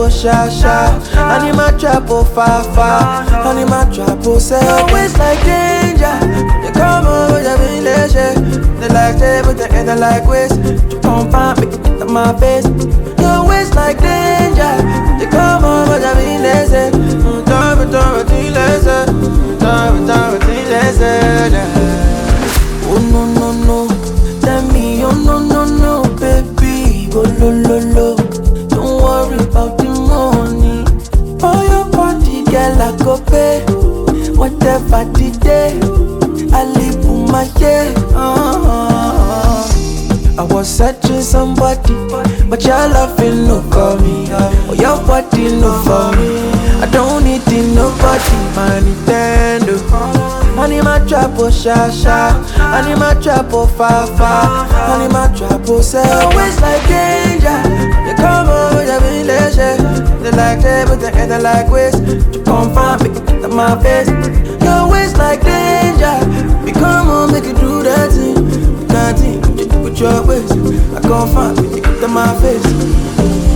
oh sha sha. I need my trap oh fa fa. I need my trap oh say. Your waist like danger. They come over your village. They like they but they ain't like waist. You come find me to my face. Your waist like danger. They come over your village. Oh no no no. Tell me oh no no no baby. Go lo lo lo. Don't worry about the money. For your body, girl, I go pay. Whatever the day, I live for my day. I was searching somebody, but your love ain't no for me. Oh, your body no for me. I don't need nobody, my Nintendo. I need my trap oh sha sha. I need my trap oh fa fa. I need my trap oh say. Always like danger. They come over your village. They like they but they ain't like waste. You come find me to my face. Your waist like danger. We come on make you do that thing. That thing with your waist. I come find me to my face.